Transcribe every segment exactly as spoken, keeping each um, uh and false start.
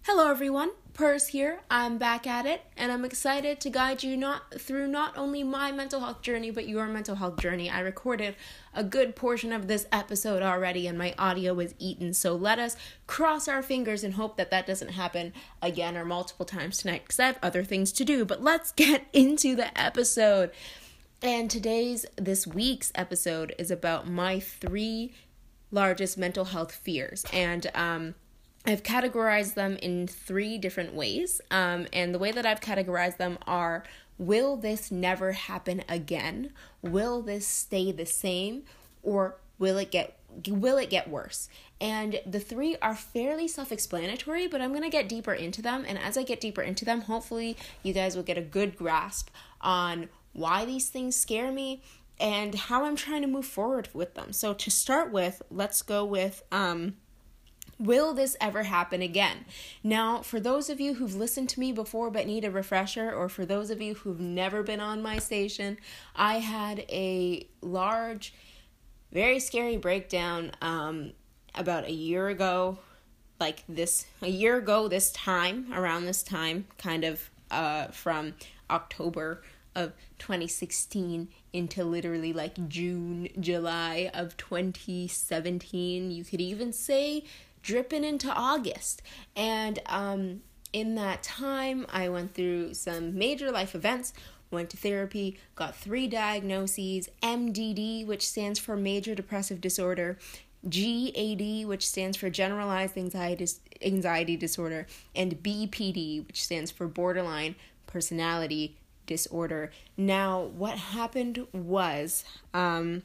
Hello everyone, Purse here. I'm back at it, and I'm excited to guide you not through not only my mental health journey, but your mental health journey. I recorded a good portion of this episode already, and my audio was eaten, so let us cross our fingers and hope that that doesn't happen again or multiple times tonight, because I have other things to do. But let's get into the episode. And today's, this week's episode is about my three largest mental health fears, and um I've categorized them in three different ways, um, and the way that I've categorized them are: will this never happen again? Will this stay the same? Or will it get will it get worse? And the three are fairly self-explanatory, but I'm going to get deeper into them, and as I get deeper into them, hopefully you guys will get a good grasp on why these things scare me and how I'm trying to move forward with them. So to start with, let's go with... um. Will this ever happen again? Now, for those of you who've listened to me before but need a refresher, or for those of you who've never been on my station, I had a large, very scary breakdown um, about a year ago, like this, a year ago this time, around this time, kind of uh, from October of twenty sixteen into literally like June, July of twenty seventeen. You could even say dripping into August. And um, in that time, I went through some major life events, went to therapy, got three diagnoses: M D D, which stands for major depressive disorder, G A D, which stands for generalized anxiety, anxiety disorder, and B P D, which stands for borderline personality disorder. Now, what happened was um,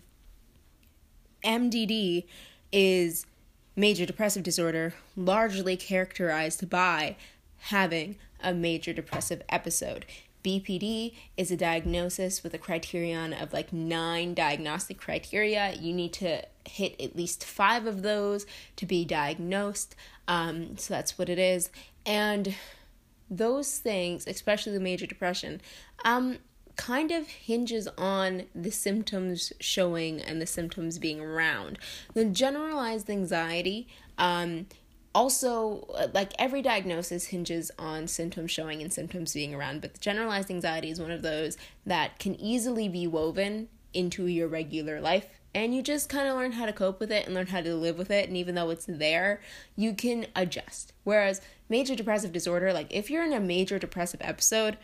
M D D is major depressive disorder, largely characterized by having a major depressive episode. B P D is a diagnosis with a criterion of like nine diagnostic criteria. You need to hit at least five of those to be diagnosed. Um, so that's what it is. And those things, especially the major depression, um, kind of hinges on the symptoms showing and the symptoms being around. The generalized anxiety, um, also, like every diagnosis hinges on symptoms showing and symptoms being around, but the generalized anxiety is one of those that can easily be woven into your regular life, and you just kind of learn how to cope with it and learn how to live with it, and even though it's there, you can adjust. Whereas major depressive disorder, like if you're in a major depressive episode,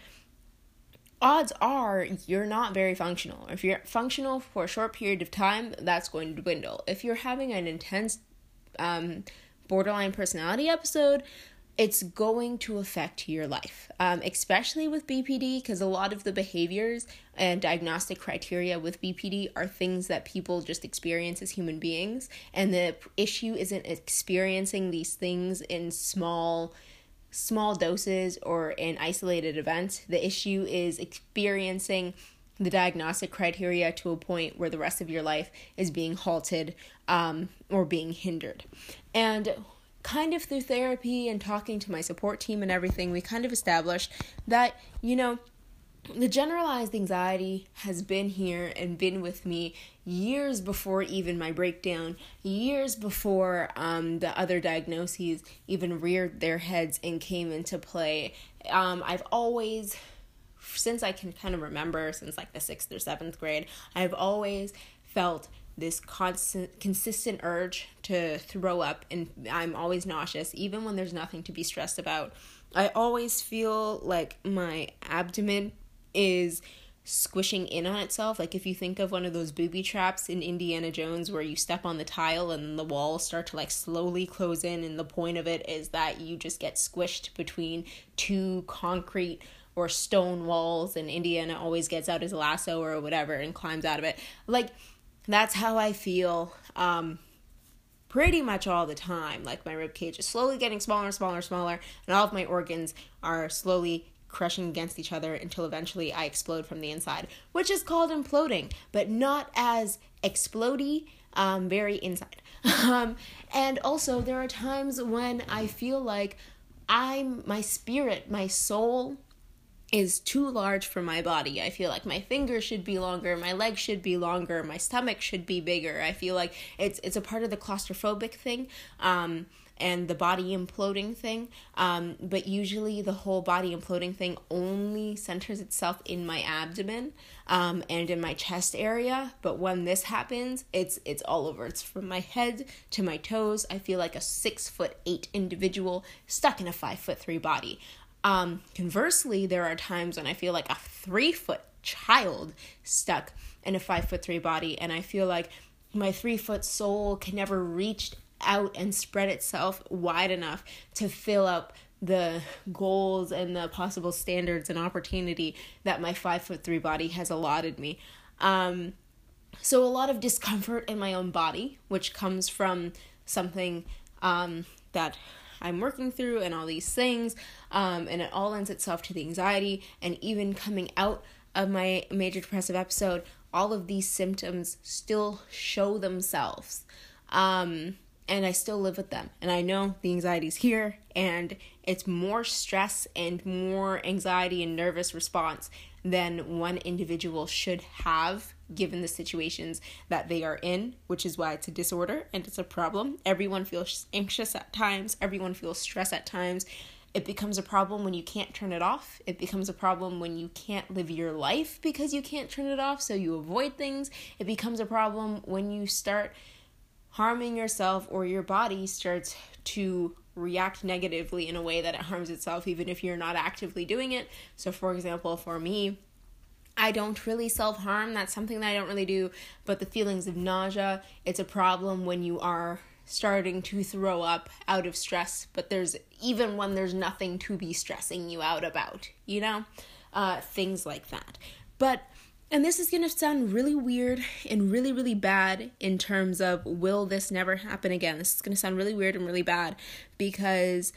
odds are you're not very functional. If you're functional for a short period of time, that's going to dwindle. If you're having an intense um, borderline personality episode, it's going to affect your life, um, especially with B P D, because a lot of the behaviors and diagnostic criteria with B P D are things that people just experience as human beings, and the issue isn't experiencing these things in small small doses or in isolated events. The issue is experiencing the diagnostic criteria to a point where the rest of your life is being halted um, or being hindered. And kind of through therapy and talking to my support team and everything, we kind of established that, you know, the generalized anxiety has been here and been with me years before even my breakdown, years before um, the other diagnoses even reared their heads and came into play. Um, I've always, since I can kind of remember, since like the sixth or seventh grade, I've always felt this constant, consistent urge to throw up, and I'm always nauseous, even when there's nothing to be stressed about. I always feel like my abdomen is squishing in on itself. Like if you think of one of those booby traps in Indiana Jones where you step on the tile and the walls start to like slowly close in, and the point of it is that you just get squished between two concrete or stone walls, and Indiana always gets out his lasso or whatever and climbs out of it. Like that's how I feel um pretty much all the time. Like my rib cage is slowly getting smaller, smaller, smaller, and all of my organs are slowly crushing against each other until eventually I explode from the inside, which is called imploding, but not as explodey, um, very inside. um, and also there are times when I feel like I'm, my spirit, my soul is too large for my body. I feel like my fingers should be longer, my legs should be longer, my stomach should be bigger. I feel like it's it's a part of the claustrophobic thing. Um, and the body imploding thing. Um, but usually the whole body imploding thing only centers itself in my abdomen um, and in my chest area. But when this happens, it's it's all over. It's from my head to my toes. I feel like a six foot eight individual stuck in a five foot three body. Um, conversely, there are times when I feel like a three foot child stuck in a five foot three body, and I feel like my three foot soul can never reach out and spread itself wide enough to fill up the goals and the possible standards and opportunity that my five foot three body has allotted me. Um, so a lot of discomfort in my own body, which comes from something um, that I'm working through and all these things, um, and it all lends itself to the anxiety. And even coming out of my major depressive episode, all of these symptoms still show themselves, um, and I still live with them. And I know the anxiety's here, and it's more stress and more anxiety and nervous response than one individual should have, given the situations that they are in, which is why it's a disorder and it's a problem. Everyone feels anxious at times. Everyone feels stress at times. It becomes a problem when you can't turn it off. It becomes a problem when you can't live your life because you can't turn it off, so you avoid things. It becomes a problem when you start harming yourself, or your body starts to react negatively in a way that it harms itself, even if you're not actively doing it. So, for example, for me, I don't really self-harm. That's something that I don't really do. But the feelings of nausea, it's a problem when you are starting to throw up out of stress, but there's even when there's nothing to be stressing you out about, you know, uh, things like that. But, and this is going to sound really weird and really, really bad in terms of, will this never happen again? This is going to sound really weird and really bad because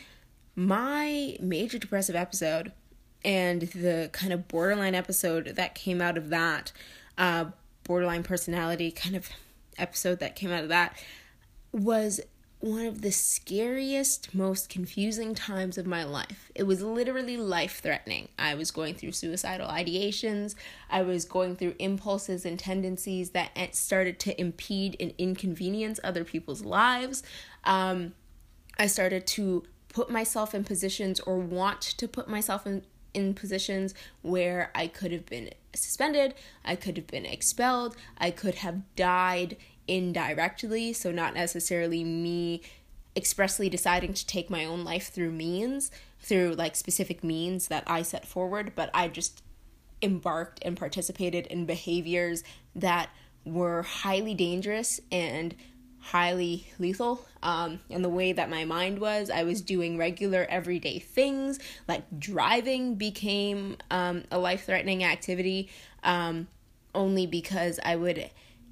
my major depressive episode and the kind of borderline episode that came out of that, uh, borderline personality kind of episode that came out of that, was one of the scariest, most confusing times of my life. It was literally life-threatening. I was going through suicidal ideations. I was going through impulses and tendencies that started to impede and inconvenience other people's lives. Um, I started to put myself in positions, or want to put myself in, in positions where I could have been suspended, I could have been expelled, I could have died indirectly, so not necessarily me expressly deciding to take my own life through means, through like specific means that I set forward, but I just embarked and participated in behaviors that were highly dangerous and highly lethal. Um, and the way that my mind was, I was doing regular everyday things, like driving became um, a life-threatening activity, um, only because I would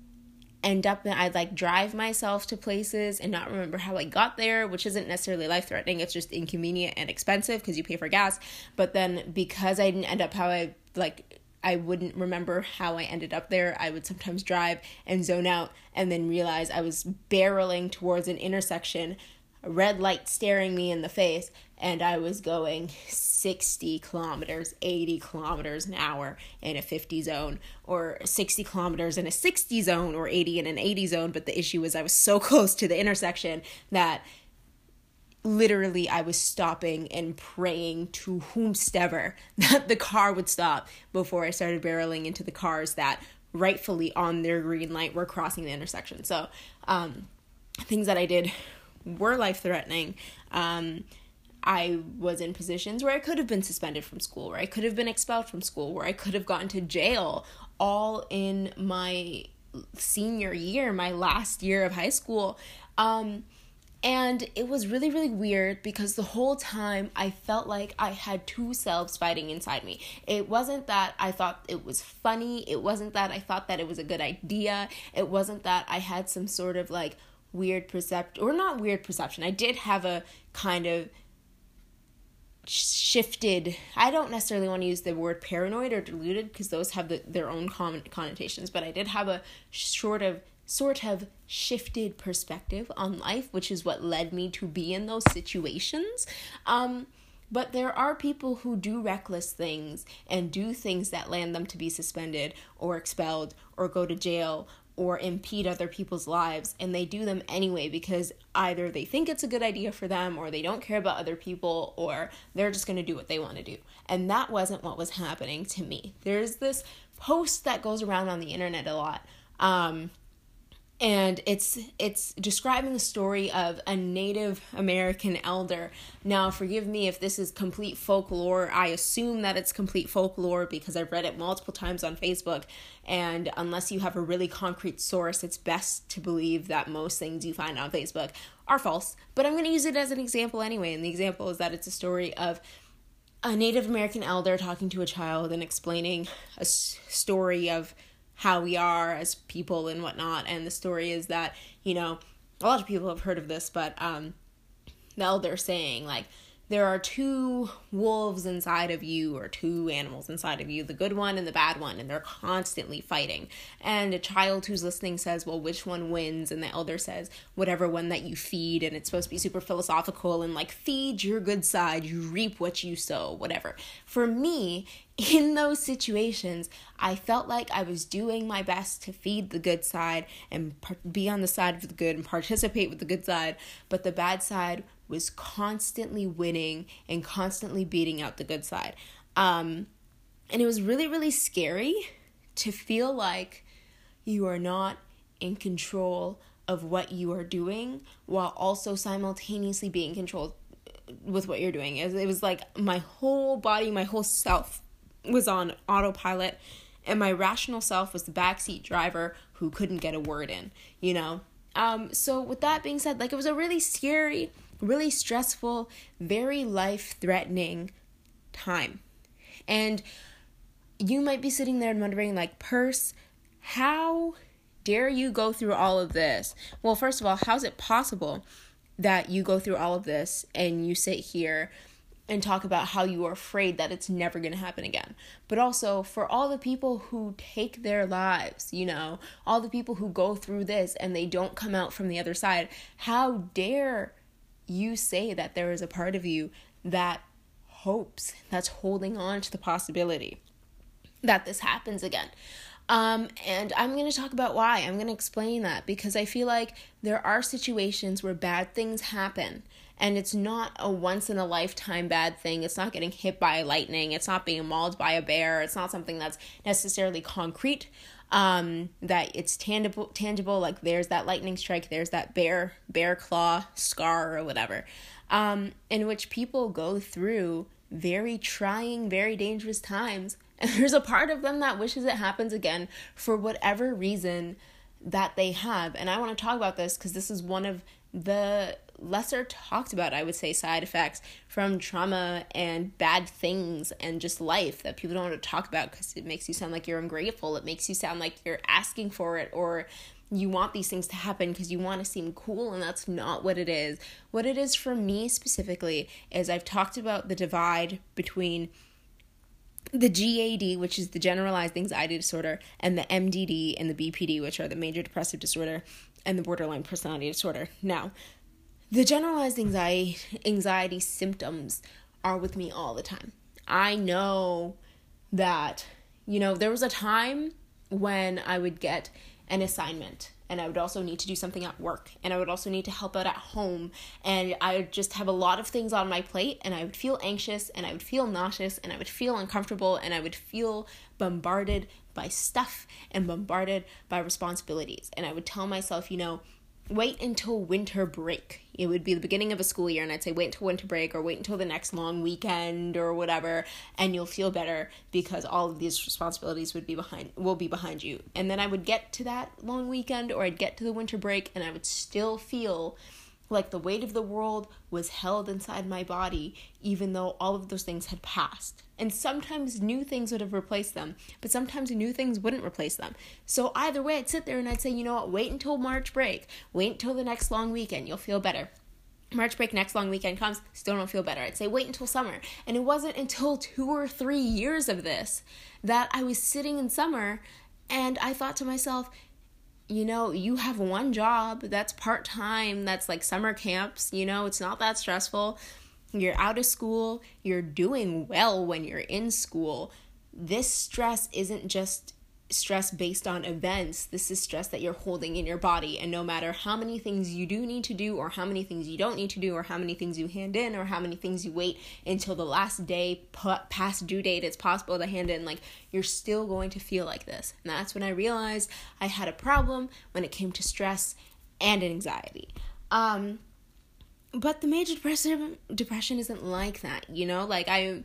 end up, I'd like drive myself to places and not remember how I got there, which isn't necessarily life-threatening, it's just inconvenient and expensive because you pay for gas. But then because I didn't end up how I, like, I wouldn't remember how I ended up there, I would sometimes drive and zone out and then realize I was barreling towards an intersection, a red light staring me in the face, and I was going sixty kilometers, eighty kilometers an hour in a fifty zone, or sixty kilometers in a sixty zone, or eighty in an eighty zone. But the issue was I was so close to the intersection that literally I was stopping and praying to whomstever that the car would stop before I started barreling into the cars that rightfully on their green light were crossing the intersection. So um, things that I did were life-threatening. Um, I was in positions where I could have been suspended from school, where I could have been expelled from school, where I could have gotten to jail, all in my senior year, my last year of high school. Um, and it was really, really weird because the whole time I felt like I had two selves fighting inside me. It wasn't that I thought it was funny. It wasn't that I thought that it was a good idea. It wasn't that I had some sort of like weird perception, or not weird perception. I did have a kind of shifted, I don't necessarily want to use the word paranoid or deluded because those have the, their own con- connotations, but I did have a sort of sort of shifted perspective on life, which is what led me to be in those situations. Um, but there are people who do reckless things and do things that land them to be suspended or expelled or go to jail or impede other people's lives, and they do them anyway because either they think it's a good idea for them, or they don't care about other people, or they're just going to do what they want to do. And that wasn't what was happening to me. There's this post that goes around on the internet a lot, um, and it's it's describing the story of a Native American elder. Now, forgive me if this is complete folklore. I assume that it's complete folklore because I've read it multiple times on Facebook. And unless you have a really concrete source, it's best to believe that most things you find on Facebook are false. But I'm going to use it as an example anyway. And the example is that it's a story of a Native American elder talking to a child and explaining a s- story of how we are as people and whatnot. And the story is that, you know, a lot of people have heard of this, but um, the elder saying, like, there are two wolves inside of you, or two animals inside of you, the good one and the bad one, and they're constantly fighting. And a child who's listening says, well, which one wins? And the elder says, whatever one that you feed. And it's supposed to be super philosophical and like, feed your good side, you reap what you sow, whatever. For me, in those situations, I felt like I was doing my best to feed the good side and par- be on the side of the good and participate with the good side, but the bad side was constantly winning and constantly beating out the good side. Um, and it was really, really scary to feel like you are not in control of what you are doing while also simultaneously being controlled with what you're doing. It was like my whole body, my whole self was on autopilot, and my rational self was the backseat driver who couldn't get a word in, you know? Um, so with that being said, like, it was a really scary, really stressful, very life-threatening time. And you might be sitting there and wondering, like, Purse, how dare you go through all of this? Well, first of all, how's it possible that you go through all of this and you sit here and talk about how you are afraid that it's never going to happen again? But also, for all the people who take their lives, you know, all the people who go through this and they don't come out from the other side, how dare you say that there is a part of you that hopes, that's holding on to the possibility that this happens again. Um, and I'm going to talk about why. I'm going to explain that, because I feel like there are situations where bad things happen, and it's not a once-in-a-lifetime bad thing. It's not getting hit by lightning. It's not being mauled by a bear. It's not something that's necessarily concrete, um, that it's tangible, tangible, like there's that lightning strike, there's that bear, bear claw scar or whatever, um, in which people go through very trying, very dangerous times. And there's a part of them that wishes it happens again for whatever reason that they have. And I want to talk about this because this is one of the lesser talked about, I would say, side effects from trauma and bad things and just life that people don't want to talk about, because it makes you sound like you're ungrateful. It makes you sound like you're asking for it, or you want these things to happen because you want to seem cool, and that's not what it is. What it is for me specifically is I've talked about the divide between the G A D, which is the generalized anxiety disorder, and the M D D and the B P D, which are the major depressive disorder and the borderline personality disorder. Now, the generalized anxiety anxiety symptoms are with me all the time. I know that, you know, there was a time when I would get an assignment, and I would also need to do something at work, and I would also need to help out at home, and I would just have a lot of things on my plate, and I would feel anxious, and I would feel nauseous, and I would feel uncomfortable, and I would feel bombarded by stuff and bombarded by responsibilities. And I would tell myself, you know, wait until winter break. It would be the beginning of a school year, and I'd say wait until winter break, or wait until the next long weekend or whatever, and you'll feel better because all of these responsibilities would be behind will be behind you. And then I would get to that long weekend, or I'd get to the winter break, and I would still feel like the weight of the world was held inside my body, even though all of those things had passed. And sometimes new things would have replaced them, but sometimes new things wouldn't replace them. So either way, I'd sit there and I'd say, you know what, wait until March break, wait until the next long weekend, you'll feel better. March break, next long weekend comes, still don't feel better. I'd say wait until summer. And it wasn't until two or three years of this that I was sitting in summer and I thought to myself, you know, you have one job that's part-time, that's like summer camps, you know, it's not that stressful. You're out of school, you're doing well when you're in school. This stress isn't just stress based on events. This is stress that you're holding in your body, and no matter how many things you do need to do, or how many things you don't need to do, or how many things you hand in, or how many things you wait until the last day past due date it's possible to hand in, like, you're still going to feel like this. And that's when I realized I had a problem when it came to stress and anxiety. Um, but the major depressive depression isn't like that, you know? Like, I,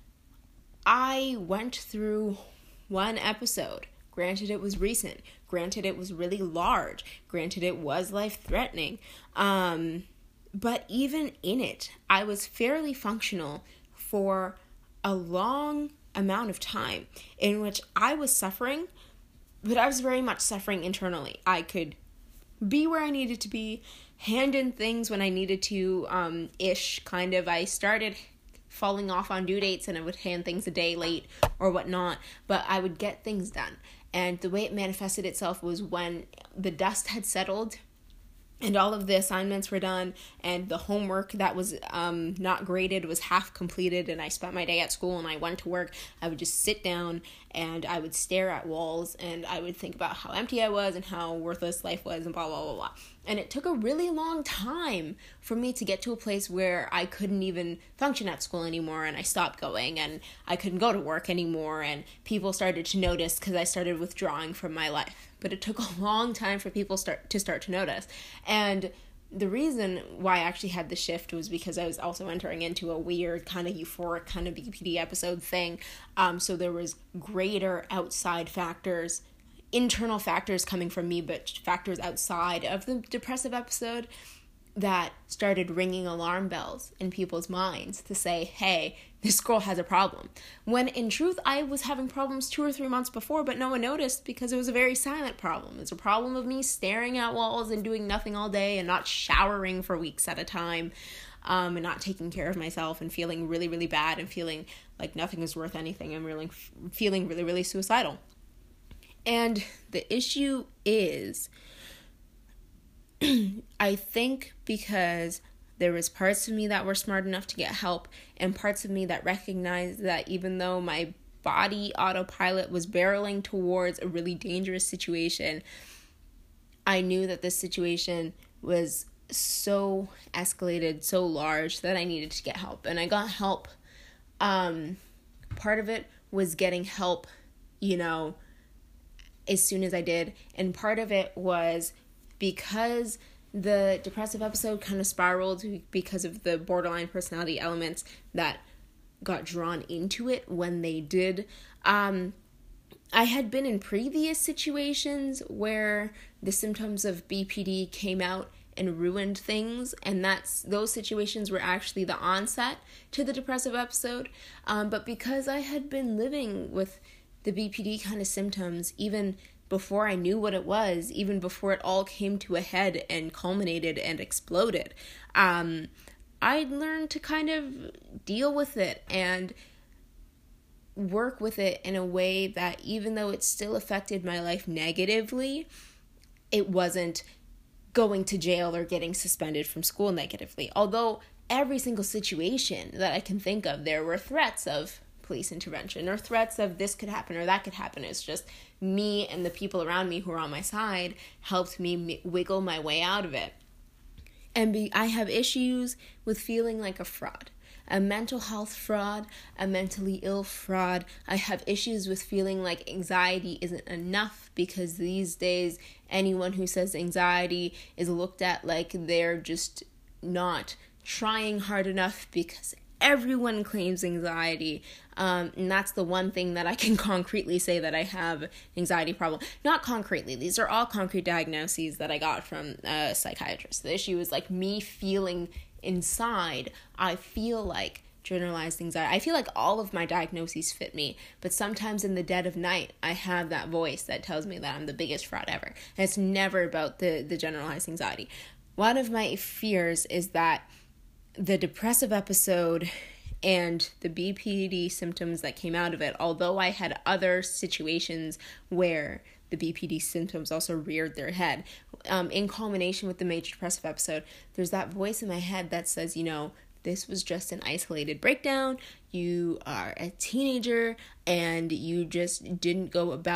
I went through one episode. Granted, it was recent. Granted, it was really large. Granted, it was life-threatening. Um, but even in it, I was fairly functional for a long amount of time in which I was suffering, but I was very much suffering internally. I could be where I needed to be, hand in things when I needed to, um, ish, kind of. I started falling off on due dates and I would hand things a day late or whatnot, but I would get things done. And the way it manifested itself was when the dust had settled and all of the assignments were done and the homework that was um, not graded was half completed, and I spent my day at school and I went to work, I would just sit down and I would stare at walls and I would think about how empty I was and how worthless life was and blah, blah, blah, blah. And it took a really long time for me to get to a place where I couldn't even function at school anymore, and I stopped going, and I couldn't go to work anymore, and people started to notice because I started withdrawing from my life. But it took a long time for people start to start to notice. And the reason why I actually had the shift was because I was also entering into a weird kind of euphoric kind of B P D episode thing. Um, so there was greater outside factors, internal factors coming from me, but factors outside of the depressive episode that started ringing alarm bells in people's minds to say, hey, this girl has a problem. When in truth, I was having problems two or three months before, but no one noticed because it was a very silent problem. It's a problem of me staring at walls and doing nothing all day and not showering for weeks at a time, um, and not taking care of myself and feeling really, really bad and feeling like nothing is worth anything and really feeling really, really suicidal. And the issue is, I think because there was parts of me that were smart enough to get help and parts of me that recognized that even though my body autopilot was barreling towards a really dangerous situation, I knew that this situation was so escalated, so large that I needed to get help. And I got help. Um, part of it was getting help, you know, as soon as I did. And part of it was because the depressive episode kind of spiraled because of the borderline personality elements that got drawn into it when they did. Um, I had been in previous situations where the symptoms of B P D came out and ruined things, and that's those situations were actually the onset to the depressive episode. Um, but because I had been living with the B P D kind of symptoms, even before I knew what it was, even before it all came to a head and culminated and exploded, um, I learned to kind of deal with it and work with it in a way that even though it still affected my life negatively, it wasn't going to jail or getting suspended from school negatively. Although every single situation that I can think of, there were threats of police intervention or threats of this could happen or that could happen. It's just me and the people around me who are on my side helped me wiggle my way out of it. And be, I have issues with feeling like a fraud, a mental health fraud, a mentally ill fraud. I have issues with feeling like anxiety isn't enough because these days anyone who says anxiety is looked at like they're just not trying hard enough because everyone claims anxiety, um, and that's the one thing that I can concretely say that I have an anxiety problem. Not concretely, these are all concrete diagnoses that I got from a psychiatrist. The issue is like me feeling inside, I feel like generalized anxiety. I feel like all of my diagnoses fit me, but sometimes in the dead of night, I have that voice that tells me that I'm the biggest fraud ever, and it's never about the, the generalized anxiety. One of my fears is that the depressive episode and the B P D symptoms that came out of it, although I had other situations where the B P D symptoms also reared their head, um, in combination with the major depressive episode, there's that voice in my head that says, you know, this was just an isolated breakdown. You are a teenager and you just didn't go about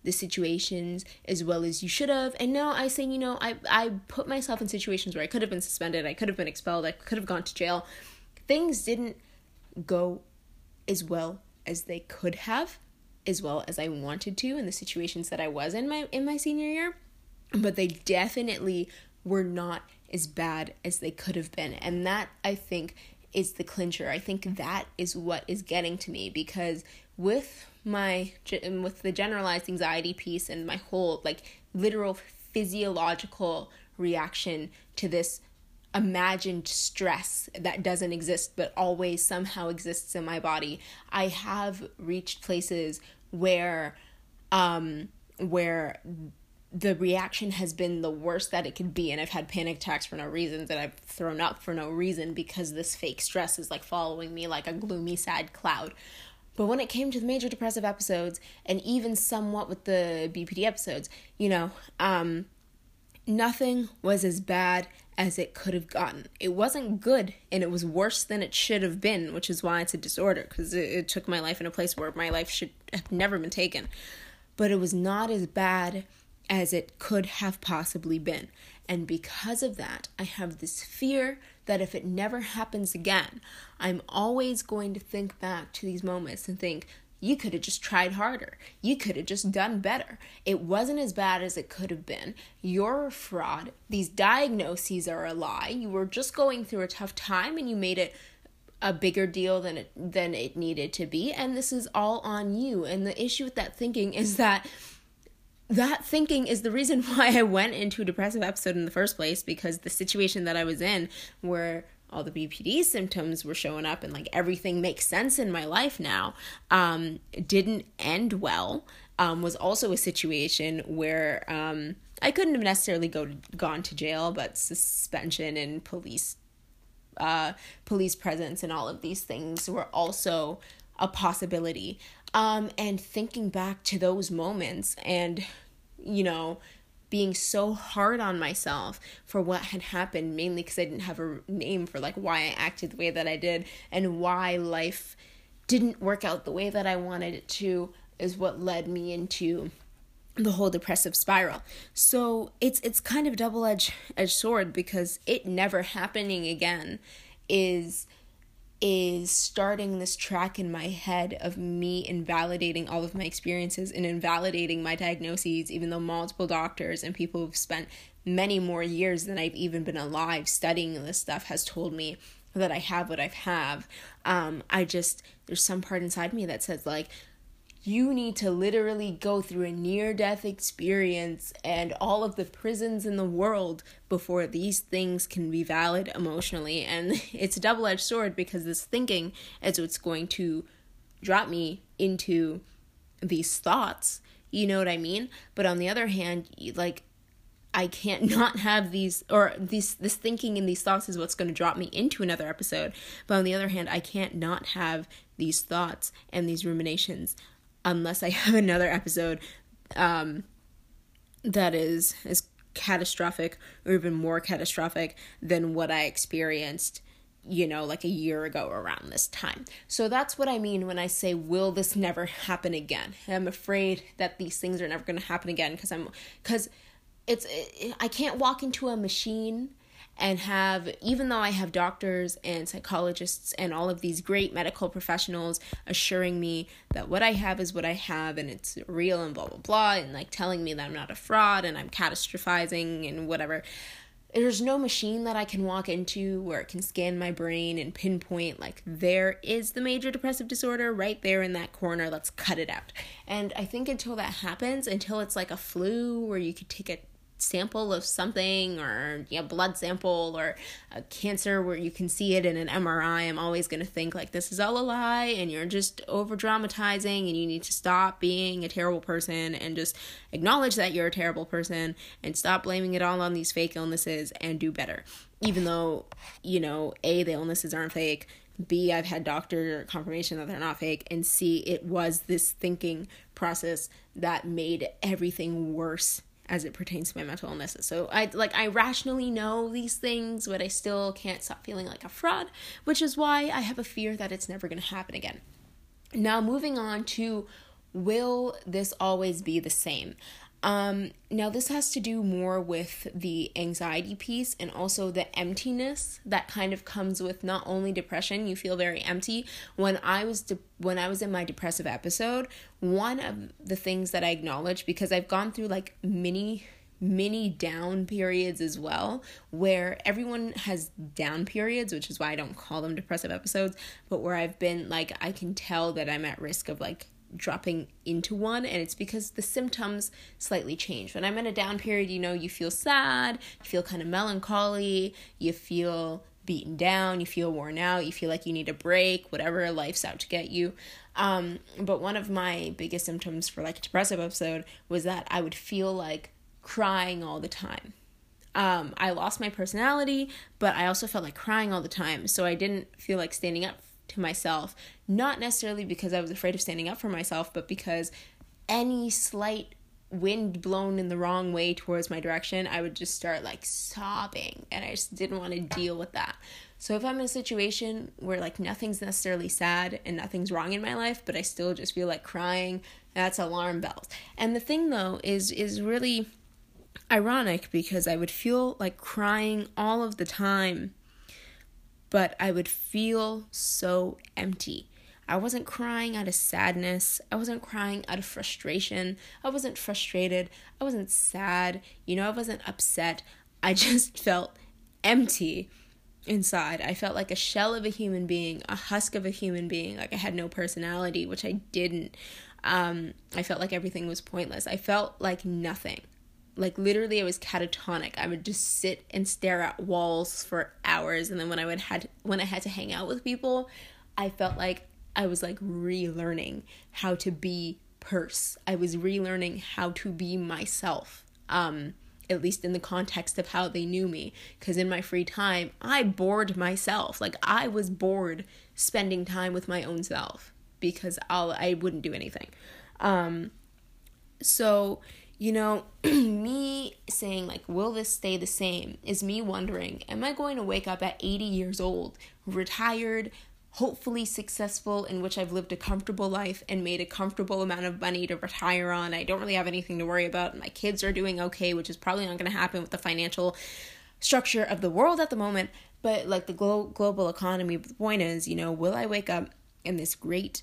the situations as well as you should have. And now I say, you know, I, I put myself in situations where I could have been suspended, I could have been expelled, I could have gone to jail. Things didn't go as well as they could have, as well as I wanted to in the situations that I was in my in my senior year, but they definitely were not as bad as they could have been. And that, I think, is the clincher. I think that is what is getting to me, because with my with the generalized anxiety piece and my whole like literal physiological reaction to this imagined stress that doesn't exist but always somehow exists in my body, I have reached places where um where the reaction has been the worst that it could be, and I've had panic attacks for no reason, that I've thrown up for no reason, because this fake stress is like following me like a gloomy, sad cloud. But when it came to the major depressive episodes, and even somewhat with the B P D episodes, you know, um, nothing was as bad as it could have gotten. It wasn't good, and it was worse than it should have been, which is why it's a disorder, because it, it took my life in a place where my life should have never been taken. But it was not as bad as it could have possibly been. And because of that, I have this fear that if it never happens again, I'm always going to think back to these moments and think, you could have just tried harder. You could have just done better. It wasn't as bad as it could have been. You're a fraud. These diagnoses are a lie. You were just going through a tough time and you made it a bigger deal than it than it needed to be. And this is all on you. And the issue with that thinking is that that thinking is the reason why I went into a depressive episode in the first place, because the situation that I was in, where all the B P D symptoms were showing up and like everything makes sense in my life now, um, didn't end well, um, was also a situation where um, I couldn't have necessarily go to, gone to jail, but suspension and police, uh, police presence and all of these things were also a possibility. Um, and thinking back to those moments and, you know, being so hard on myself for what had happened, mainly because I didn't have a name for like why I acted the way that I did and why life didn't work out the way that I wanted it to, is what led me into the whole depressive spiral. So it's it's kind of a double-edged edged sword, because it never happening again is is starting this track in my head of me invalidating all of my experiences and invalidating my diagnoses, even though multiple doctors and people who've spent many more years than I've even been alive studying this stuff has told me that I have what I have. Um, I just, there's some part inside me that says like, you need to literally go through a near-death experience and all of the prisons in the world before these things can be valid emotionally. And it's a double-edged sword, because this thinking is what's going to drop me into these thoughts. You know what I mean? But on the other hand, like, I can't not have these, or these, this thinking and these thoughts is what's going to drop me into another episode. But on the other hand, I can't not have these thoughts and these ruminations unless I have another episode um, that is as catastrophic or even more catastrophic than what I experienced, you know, like a year ago around this time. So that's what I mean when I say, will this never happen again? I'm afraid that these things are never going to happen again, because I'm, because it's, it, I can't walk into a machine and have, even though I have doctors and psychologists and all of these great medical professionals assuring me that what I have is what I have and it's real and blah, blah, blah, and like telling me that I'm not a fraud and I'm catastrophizing and whatever, there's no machine that I can walk into where it can scan my brain and pinpoint like, there is the major depressive disorder right there in that corner, let's cut it out. And I think until that happens, until it's like a flu where you could take a sample of something, or yeah, blood sample, or a cancer where you can see it in an M R I, I'm always going to think like, this is all a lie and you're just over dramatizing and you need to stop being a terrible person and just acknowledge that you're a terrible person and stop blaming it all on these fake illnesses and do better. Even though, you know, A, the illnesses aren't fake, B, I've had doctor confirmation that they're not fake, and C, it was this thinking process that made everything worse as it pertains to my mental illnesses. So I like I rationally know these things, but I still can't stop feeling like a fraud, which is why I have a fear that it's never going to happen again. Now moving on to will this always be the same? Um, now this has to do more with the anxiety piece and also the emptiness that kind of comes with not only depression. You feel very empty. When I was de- when I was in my depressive episode, one of the things that I acknowledged, because I've gone through like mini mini down periods as well, where everyone has down periods, which is why I don't call them depressive episodes, but where I've been like, I can tell that I'm at risk of like dropping into one, and it's because the symptoms slightly change. When I'm in a down period, you know, you feel sad, you feel kind of melancholy, you feel beaten down, you feel worn out, you feel like you need a break, whatever, life's out to get you. Um, but one of my biggest symptoms for like a depressive episode was that I would feel like crying all the time. Um, I lost my personality, but I also felt like crying all the time. So I didn't feel like standing up to myself, not necessarily because I was afraid of standing up for myself, but because any slight wind blown in the wrong way towards my direction, I would just start like sobbing, and I just didn't want to deal with that. So if I'm in a situation where like nothing's necessarily sad and nothing's wrong in my life, but I still just feel like crying, that's alarm bells. And the thing though is is really ironic, because I would feel like crying all of the time, but I would feel so empty. I wasn't crying out of sadness. I wasn't crying out of frustration. I wasn't frustrated. I wasn't sad. You know, I wasn't upset. I just felt empty inside. I felt like a shell of a human being, a husk of a human being. Like I had no personality, which I didn't. Um, I felt like everything was pointless. I felt like nothing. Like literally I was catatonic. I would just sit and stare at walls for hours. And then when I would had when I had to hang out with people, I felt like I was like relearning how to be Perse. I was relearning how to be myself. Um, at least in the context of how they knew me. Because in my free time, I bored myself. Like I was bored spending time with my own self because I'll I wouldn't do anything. Um, so You know, me saying like, will this stay the same, is me wondering, am I going to wake up at eighty years old, retired, hopefully successful, in which I've lived a comfortable life and made a comfortable amount of money to retire on? I don't really have anything to worry about. My kids are doing okay, which is probably not going to happen with the financial structure of the world at the moment. But like the glo- global economy, the point is, you know, will I wake up in this great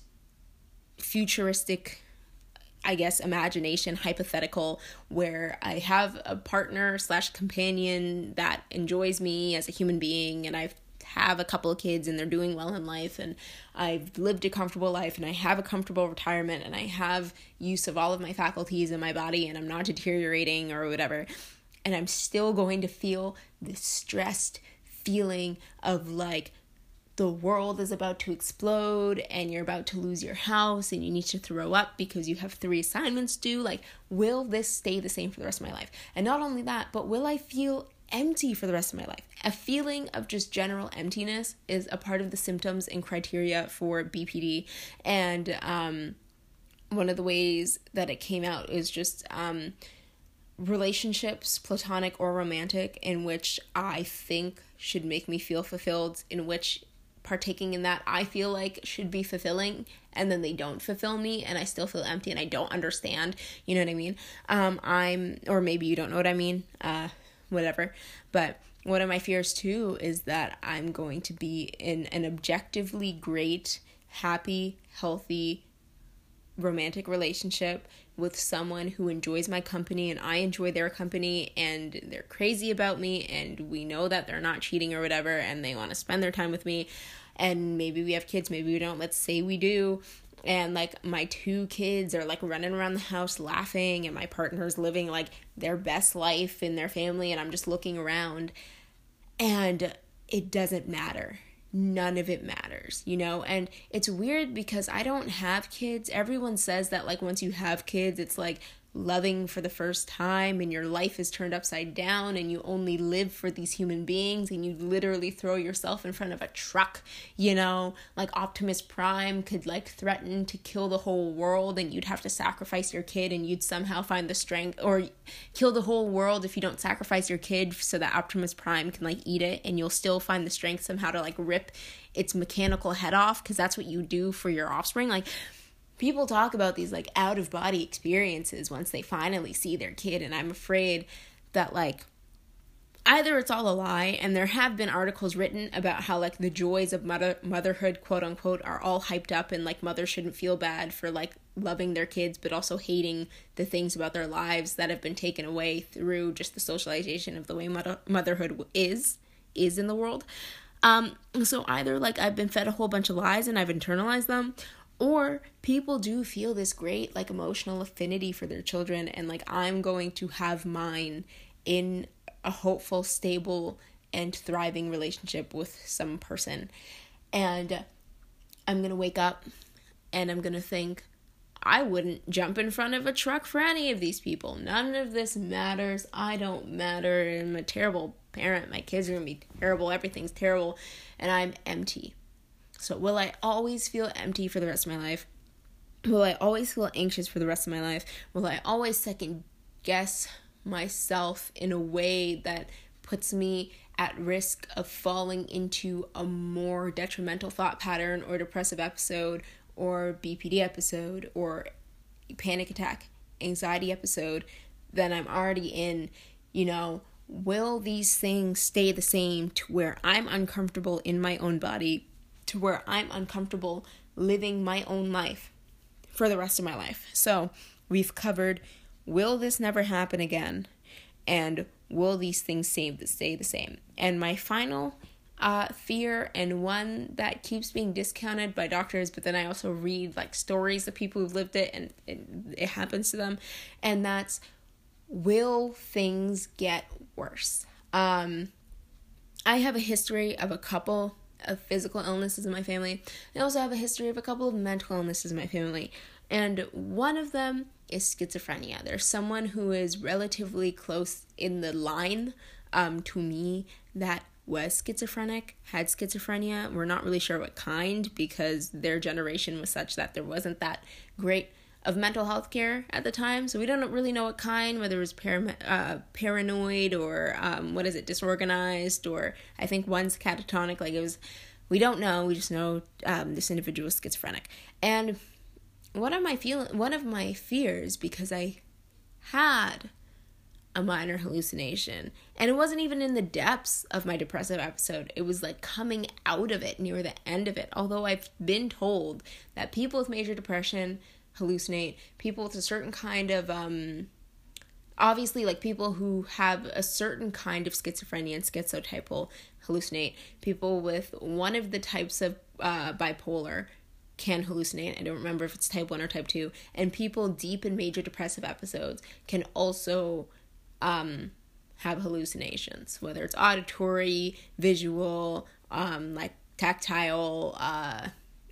futuristic, I guess, imagination, hypothetical, where I have a partner slash companion that enjoys me as a human being, and I have a couple of kids and they're doing well in life, and I've lived a comfortable life, and I have a comfortable retirement, and I have use of all of my faculties in my body, and I'm not deteriorating or whatever, and I'm still going to feel this stressed feeling of like, the world is about to explode and you're about to lose your house and you need to throw up because you have three assignments due. Like, will this stay the same for the rest of my life? And not only that, but will I feel empty for the rest of my life? A feeling of just general emptiness is a part of the symptoms and criteria for B P D. And um, one of the ways that it came out is just um, relationships, platonic or romantic, in which I think should make me feel fulfilled, in which partaking in that I feel like should be fulfilling, and then they don't fulfill me and I still feel empty and I don't understand, you know what I mean? Um, I'm, or maybe you don't know what I mean, uh, whatever. But one of my fears too is that I'm going to be in an objectively great, happy, healthy, romantic relationship with someone who enjoys my company and I enjoy their company, and they're crazy about me, and we know that they're not cheating or whatever, and they want to spend their time with me, and maybe we have kids, maybe we don't, let's say we do, and like my two kids are like running around the house laughing, and my partner's living like their best life in their family, and I'm just looking around, and it doesn't matter. None of it matters, you know? And it's weird because I don't have kids. Everyone says that like once you have kids, it's like loving for the first time and your life is turned upside down and you only live for these human beings and you literally throw yourself in front of a truck, you know? Like Optimus Prime could like threaten to kill the whole world and you'd have to sacrifice your kid and you'd somehow find the strength, or kill the whole world if you don't sacrifice your kid so that Optimus Prime can like eat it, and you'll still find the strength somehow to like rip its mechanical head off because that's what you do for your offspring. Like, people talk about these like out of body experiences once they finally see their kid, and I'm afraid that like either it's all a lie, and there have been articles written about how like the joys of mother motherhood, quote unquote, are all hyped up, and like mothers shouldn't feel bad for like loving their kids but also hating the things about their lives that have been taken away through just the socialization of the way mother- motherhood is is in the world. Um, so either like I've been fed a whole bunch of lies and I've internalized them, or people do feel this great like emotional affinity for their children, and like I'm going to have mine in a hopeful, stable, and thriving relationship with some person. And I'm going to wake up and I'm going to think, I wouldn't jump in front of a truck for any of these people. None of this matters. I don't matter. I'm a terrible parent. My kids are going to be terrible. Everything's terrible. And I'm empty. So will I always feel empty for the rest of my life? Will I always feel anxious for the rest of my life? Will I always second guess myself in a way that puts me at risk of falling into a more detrimental thought pattern or depressive episode or B P D episode or panic attack, anxiety episode that I'm already in? You know, will these things stay the same to where I'm uncomfortable in my own body, to where I'm uncomfortable living my own life for the rest of my life? So we've covered, will this never happen again? And will these things stay the same? And my final uh, fear, and one that keeps being discounted by doctors, but then I also read like stories of people who've lived it and it, it happens to them, and that's, will things get worse? Um, I have a history of a couple of physical illnesses in my family. I also have a history of a couple of mental illnesses in my family. And one of them is schizophrenia. There's someone who is relatively close in the line um, to me that was schizophrenic, had schizophrenia. We're not really sure what kind, because their generation was such that there wasn't that great of mental health care at the time. So we don't really know what kind, whether it was para- uh, paranoid or um, what is it, disorganized, or I think one's catatonic. Like it was, we don't know. We just know um, this individual is schizophrenic. And one of my feel, one of my fears, because I had a minor hallucination, and it wasn't even in the depths of my depressive episode. It was like coming out of it near the end of it. Although I've been told that people with major depression hallucinate, people with a certain kind of, um, obviously like people who have a certain kind of schizophrenia and schizotype will hallucinate. People with one of the types of uh, bipolar can hallucinate. I don't remember if it's type one or type two. And people deep in major depressive episodes can also um, have hallucinations, whether it's auditory, visual, um, like tactile, uh,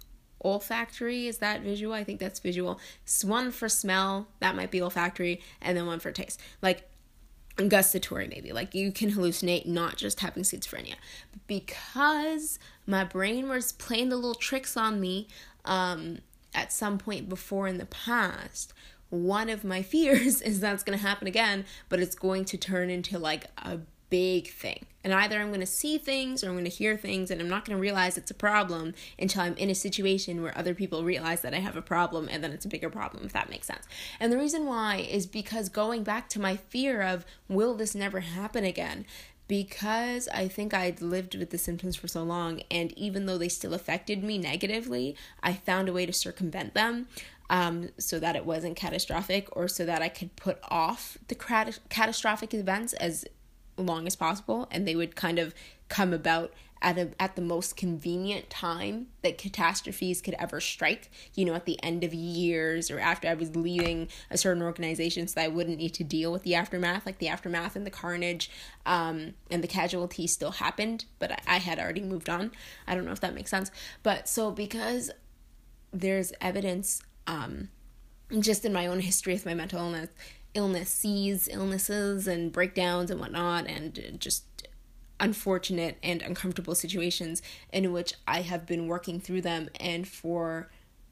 olfactory. Is that visual? I think that's visual. It's one for smell, that might be olfactory, and then one for taste. Like gustatory, maybe. Like you can hallucinate not just having schizophrenia. But because my brain was playing the little tricks on me um, at some point before in the past, one of my fears is that's going to happen again, but it's going to turn into like a big thing. And either I'm going to see things or I'm going to hear things, and I'm not going to realize it's a problem until I'm in a situation where other people realize that I have a problem, and then it's a bigger problem, if that makes sense. And the reason why is because going back to my fear of, will this never happen again? Because I think I'd lived with the symptoms for so long, and even though they still affected me negatively, I found a way to circumvent them um, so that it wasn't catastrophic, or so that I could put off the cat- catastrophic events as long as possible, and they would kind of come about at a at the most convenient time that catastrophes could ever strike, you know, at the end of years or after I was leaving a certain organization, so that I wouldn't need to deal with the aftermath. Like the aftermath and the carnage um, and the casualties still happened, but I, I had already moved on. I don't know if that makes sense. But so because there's evidence um, just in my own history with my mental illness, illnesses, illnesses and breakdowns and whatnot, and just unfortunate and uncomfortable situations in which I have been working through them, and for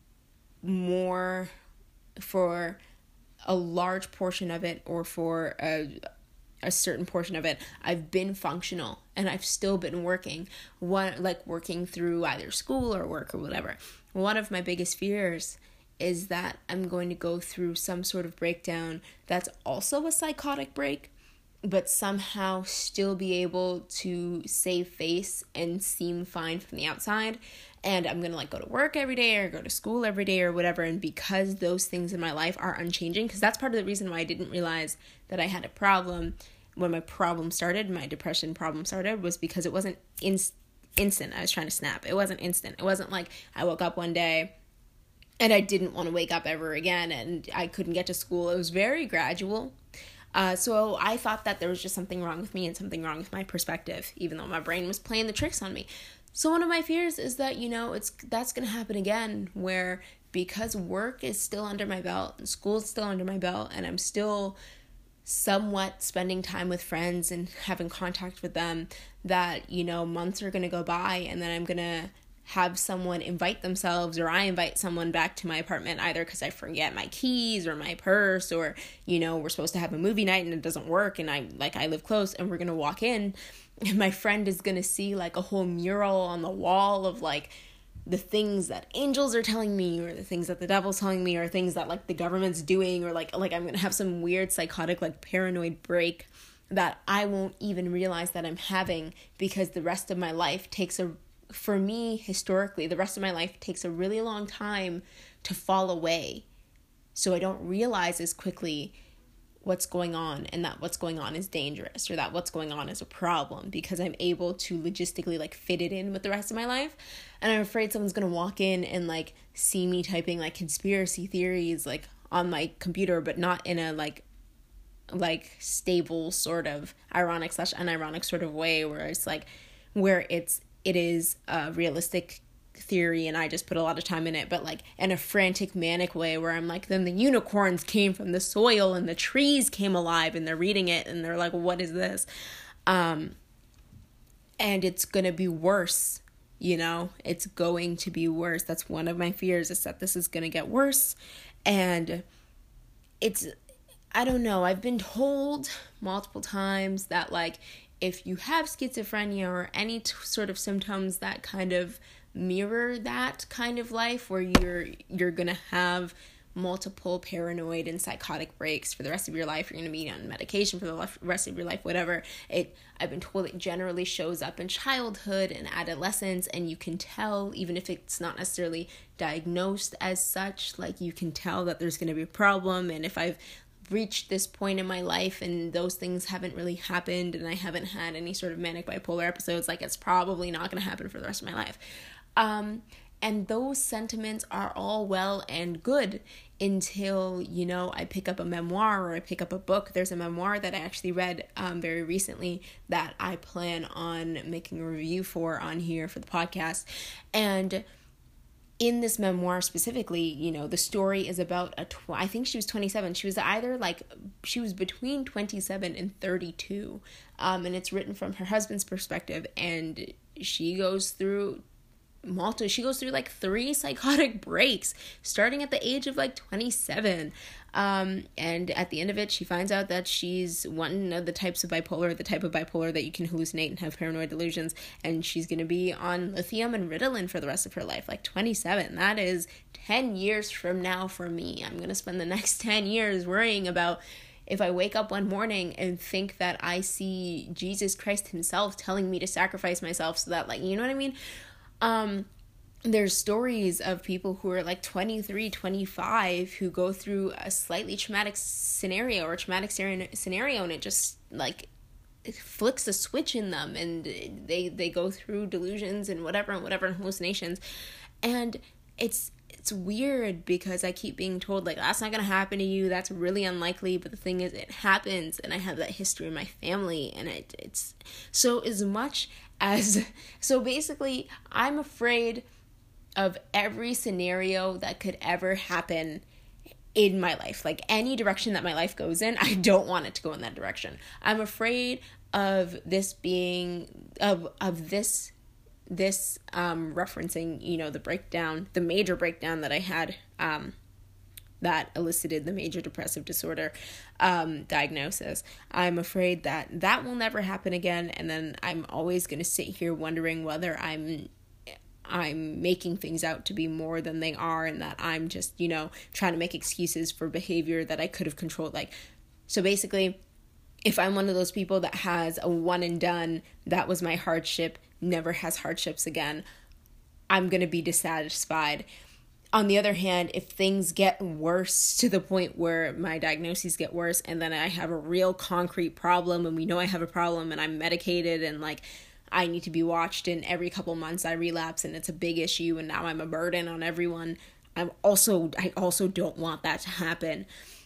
more, for a large portion of it, or for a, a certain portion of it, I've been functional, and I've still been working, one, like working through either school or work or whatever. One of my biggest fears is that I'm going to go through some sort of breakdown that's also a psychotic break, but somehow still be able to save face and seem fine from the outside. And I'm going to like go to work every day or go to school every day or whatever. And because those things in my life are unchanging, because that's part of the reason why I didn't realize that I had a problem when my problem started, my depression problem started, was because it wasn't in- instant. I was trying to snap. It wasn't instant. It wasn't like I woke up one day and I didn't want to wake up ever again and I couldn't get to school. It was very gradual. Uh, so I thought that there was just something wrong with me and something wrong with my perspective, even though my brain was playing the tricks on me. So one of my fears is that, you know, it's that's going to happen again, where because work is still under my belt and school's still under my belt and I'm still somewhat spending time with friends and having contact with them, that, you know, months are going to go by and then I'm going to have someone invite themselves, or I invite someone back to my apartment, either because I forget my keys or my purse, or, you know, we're supposed to have a movie night and it doesn't work, and I like I live close, and we're gonna walk in and my friend is gonna see like a whole mural on the wall of like the things that angels are telling me, or the things that the devil's telling me, or things that like the government's doing, or like like I'm gonna have some weird psychotic like paranoid break that I won't even realize that I'm having, because the rest of my life takes a for me, historically, the rest of my life takes a really long time to fall away. So I don't realize as quickly what's going on, and that what's going on is dangerous, or that what's going on is a problem, because I'm able to logistically like fit it in with the rest of my life. And I'm afraid someone's going to walk in and like see me typing like conspiracy theories like on my computer, but not in a like like stable sort of ironic slash unironic sort of way, where it's like where it's it is a realistic theory and I just put a lot of time in it, but like in a frantic manic way where I'm like, then the unicorns came from the soil and the trees came alive, and they're reading it and they're like, what is this? Um, and it's going to be worse, you know, it's going to be worse. That's one of my fears, is that this is going to get worse. And it's, I don't know, I've been told multiple times that like, if you have schizophrenia or any t- sort of symptoms that kind of mirror that kind of life, where you're you're gonna have multiple paranoid and psychotic breaks for the rest of your life, you're gonna be on medication for the rest of your life, whatever. It I've been told it generally shows up in childhood and adolescence, and you can tell, even if it's not necessarily diagnosed as such, like you can tell that there's gonna be a problem. And if I've reached this point in my life and those things haven't really happened, and I haven't had any sort of manic bipolar episodes, like it's probably not going to happen for the rest of my life. Um, and those sentiments are all well and good until, you know, I pick up a memoir or I pick up a book. There's a memoir that I actually read um, very recently that I plan on making a review for on here for the podcast. And in this memoir specifically, you know, the story is about a, tw- I think she was twenty-seven. She was either like, she was between twenty-seven and thirty-two. Um, and it's written from her husband's perspective. And she goes through multiple, she goes through like three psychotic breaks starting at the age of like twenty-seven. Um, and at the end of it, she finds out that she's one of the types of bipolar, the type of bipolar that you can hallucinate and have paranoid delusions, and she's going to be on lithium and Ritalin for the rest of her life. Like twenty-seven, that is ten years from now for me. I'm going to spend the next ten years worrying about if I wake up one morning and think that I see Jesus Christ himself telling me to sacrifice myself so that, like, you know what I mean? Um, There's stories of people who are like twenty-three, twenty-five who go through a slightly traumatic scenario or traumatic scenario, and it just like it flicks a switch in them, and they they go through delusions and whatever and whatever and hallucinations. And it's it's weird because I keep being told like, that's not gonna happen to you, that's really unlikely, but the thing is, it happens, and I have that history in my family. And it it's so as much as so basically I'm afraid of every scenario that could ever happen in my life. Like any direction that my life goes in, I don't want it to go in that direction. I'm afraid of this being of of this this um referencing, you know, the breakdown, the major breakdown that I had um that elicited the major depressive disorder um diagnosis. I'm afraid that that will never happen again, and then I'm always going to sit here wondering whether I'm I'm making things out to be more than they are, and that I'm just, you know, trying to make excuses for behavior that I could have controlled. Like, so basically, if I'm one of those people that has a one and done, that was my hardship, never has hardships again, I'm going to be dissatisfied. On the other hand, if things get worse to the point where my diagnoses get worse and then I have a real concrete problem and we know I have a problem and I'm medicated and like I need to be watched and every couple months I relapse and it's a big issue and now I'm a burden on everyone, I'm also, I also don't want that to happen.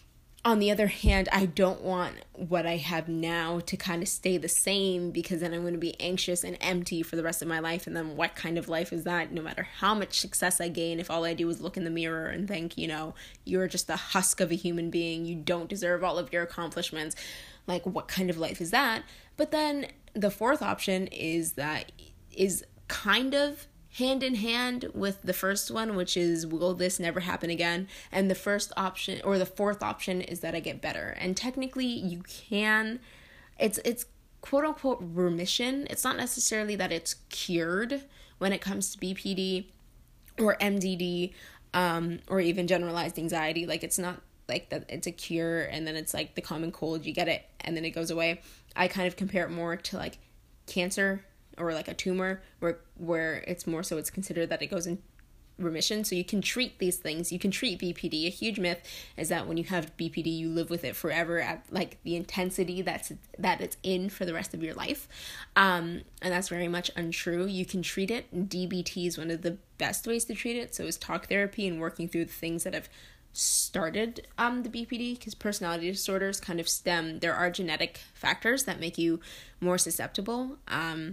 On the other hand, I don't want what I have now to kind of stay the same, because then I'm going to be anxious and empty for the rest of my life. And then what kind of life is that? No matter how much success I gain, if all I do is look in the mirror and think, you know, you're just the husk of a human being, you don't deserve all of your accomplishments. Like, what kind of life is that? But then the fourth option is that is kind of hand in hand with the first one, which is, will this never happen again? And the first option, or the fourth option, is that I get better. And technically you can, it's it's quote unquote remission. It's not necessarily that it's cured when it comes to B P D or M D D, um, or even generalized anxiety. Like, it's not like that it's a cure and then it's like the common cold, you get it and then it goes away. I kind of compare it more to like cancer or like a tumor, where where it's more so it's considered that it goes in remission. So you can treat these things. You can treat B P D. A huge myth is that when you have B P D, you live with it forever at like the intensity that's that it's in for the rest of your life. Um, and that's very much untrue. You can treat it. D B T is one of the best ways to treat it. So is talk therapy and working through the things that have started um the B P D, because personality disorders kind of stem, there are genetic factors that make you more susceptible um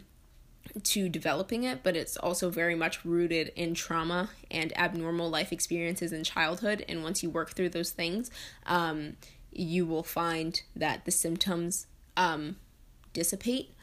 to developing it, but it's also very much rooted in trauma and abnormal life experiences in childhood. And once you work through those things, um, you will find that the symptoms um, dissipate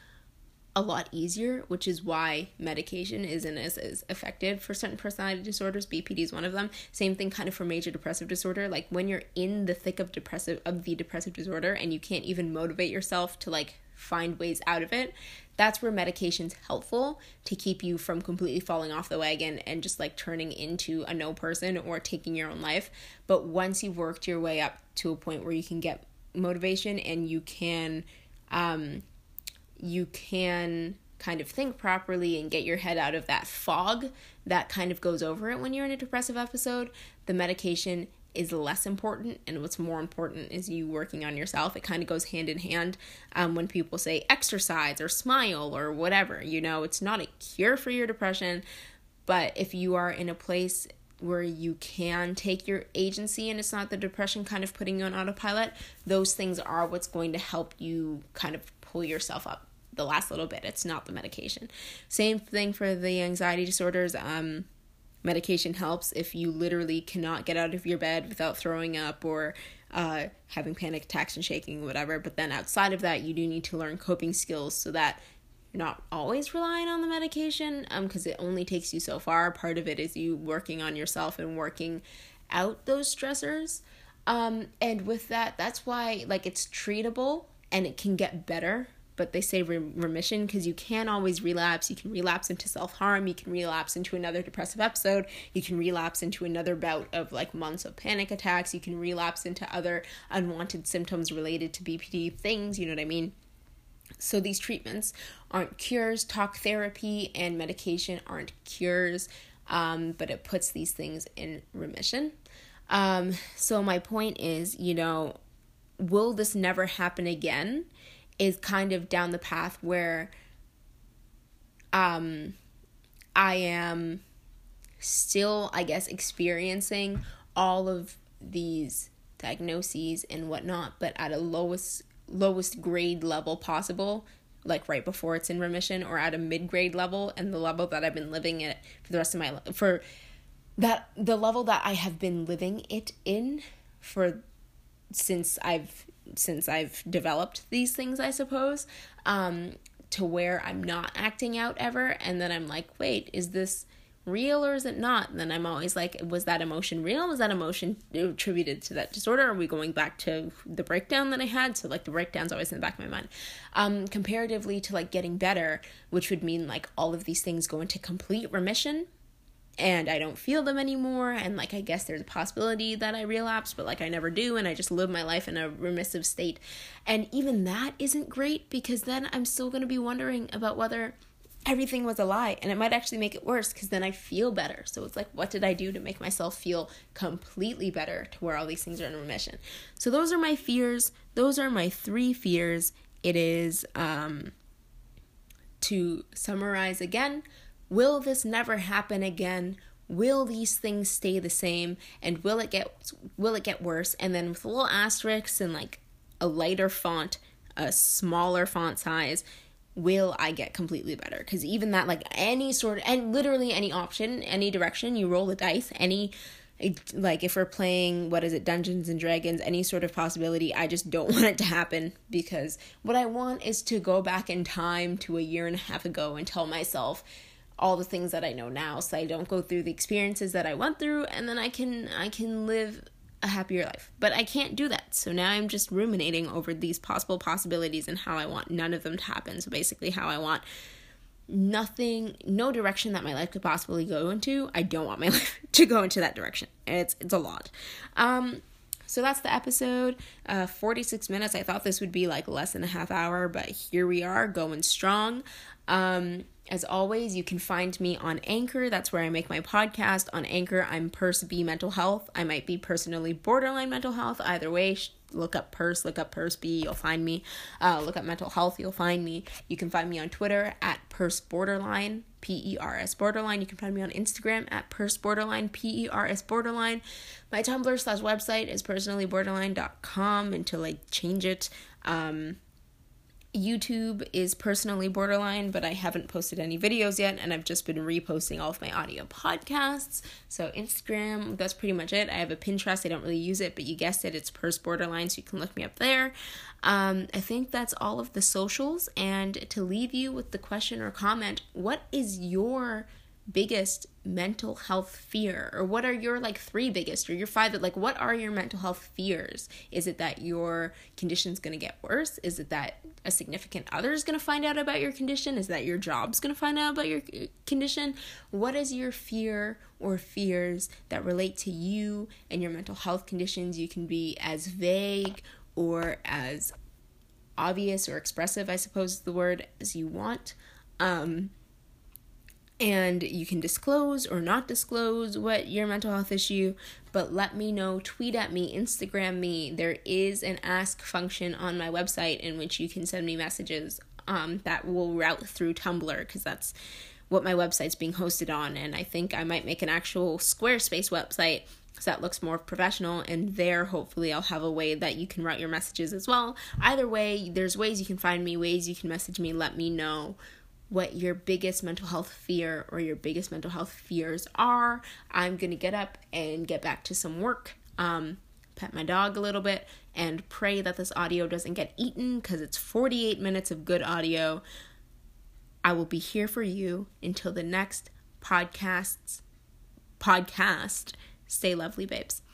a lot easier, which is why medication isn't as, as effective for certain personality disorders. B P D is one of them. Same thing kind of for major depressive disorder. Like, when you're in the thick of depressive of the depressive disorder and you can't even motivate yourself to like find ways out of it, that's where medication's helpful to keep you from completely falling off the wagon and just like turning into a no person or taking your own life. But once you've worked your way up to a point where you can get motivation and you can um you can kind of think properly and get your head out of that fog that kind of goes over it when you're in a depressive episode, the medication is less important, and what's more important is you working on yourself. It kind of goes hand in hand. Um, when people say exercise or smile or whatever, you know, it's not a cure for your depression, but if you are in a place where you can take your agency and it's not the depression kind of putting you on autopilot, those things are what's going to help you kind of pull yourself up the last little bit. It's not the medication. Same thing for the anxiety disorders. Um, medication helps if you literally cannot get out of your bed without throwing up or uh, having panic attacks and shaking, whatever. But then outside of that, you do need to learn coping skills so that you're not always relying on the medication, um, because it only takes you so far. Part of it is you working on yourself and working out those stressors. Um, and with that, that's why, like, it's treatable and it can get better. But they say re- remission because you can always relapse. You can relapse into self-harm. You can relapse into another depressive episode. You can relapse into another bout of like months of panic attacks. You can relapse into other unwanted symptoms related to B P D things. You know what I mean? So these treatments aren't cures. Talk therapy and medication aren't cures, um, but it puts these things in remission. Um, so my point is, you know, will this never happen again? Is kind of down the path where um, I am still, I guess, experiencing all of these diagnoses and whatnot, but at a lowest lowest grade level possible, like right before it's in remission, or at a mid-grade level, and the level that I've been living it for the rest of my life, for that the level that I have been living it in for since I've since I've developed these things, I suppose, um, to where I'm not acting out ever. And then I'm like, wait, is this real or is it not? And then I'm always like, was that emotion real? Was that emotion attributed to that disorder? Are we going back to the breakdown that I had? So like the breakdown's always in the back of my mind. Um, comparatively to like getting better, which would mean like all of these things go into complete remission. and I don't feel them anymore, and like I guess there's a possibility that I relapse, but like I never do, and I just live my life in a remissive state. And even that isn't great, because then I'm still going to be wondering about whether everything was a lie, and it might actually make it worse, because then I feel better. So it's like, what did I do to make myself feel completely better to where all these things are in remission? So those are my fears. Those are my three fears. It is, um, to summarize again, will this never happen again? Will these things stay the same? And will it get will it get worse? And then with little asterisks and like a lighter font, a smaller font size, will I get completely better? Because even that, like any sort of, and literally any option, any direction, you roll the dice, any, like if we're playing, what is it, Dungeons and Dragons, any sort of possibility, I just don't want it to happen, because what I want is to go back in time to a year and a half ago and tell myself all the things that I know now, so I don't go through the experiences that I went through, and then I can I can live a happier life. But I can't do that. So now I'm just ruminating over these possible possibilities and how I want none of them to happen. So basically how I want nothing, no direction that my life could possibly go into. I don't want my life to go into that direction. It's it's a lot. Um, so that's the episode. Uh, forty-six minutes. I thought this would be like less than a half hour, but here we are going strong. Um, as always, you can find me on Anchor. That's where I make my podcast. On Anchor, I'm Purse B Mental Health. I might be personally borderline mental health. Either way, look up Purse, look up Purse B, you'll find me. Uh, look up mental health, you'll find me. You can find me on Twitter at Purse Borderline, P E R S Borderline. You can find me on Instagram at Purse Borderline, P E R S Borderline. My Tumblr slash website is personally borderline dot com until I change it. Um... YouTube is Personally Borderline, but I haven't posted any videos yet, and I've just been reposting all of my audio podcasts. So Instagram, that's pretty much it. I have a Pinterest. I don't really use it, but you guessed it, it's Purse Borderline, so you can look me up there. Um, I think that's all of the socials, and to leave you with the question or comment, what is your biggest mental health fear? Or what are your like three biggest or your five, like what are your mental health fears? Is it that your condition's going to get worse? Is it that a significant other is going to find out about your condition? Is that your job's going to find out about your condition? What is your fear or fears that relate to you and your mental health conditions? You can be as vague or as obvious or expressive, I suppose is the word, as you want. Um, And you can disclose or not disclose what your mental health issue, but let me know, tweet at me, Instagram me. There is an ask function on my website in which you can send me messages um, that will route through Tumblr, because that's what my website's being hosted on. And I think I might make an actual Squarespace website so that looks more professional, and there hopefully I'll have a way that you can route your messages as well. Either way, there's ways you can find me, ways you can message me, let me know what your biggest mental health fear or your biggest mental health fears are. I'm going to get up and get back to some work, um, pet my dog a little bit, and pray that this audio doesn't get eaten, because it's forty-eight minutes of good audio. I will be here for you until the next podcasts, podcast. Stay lovely, babes.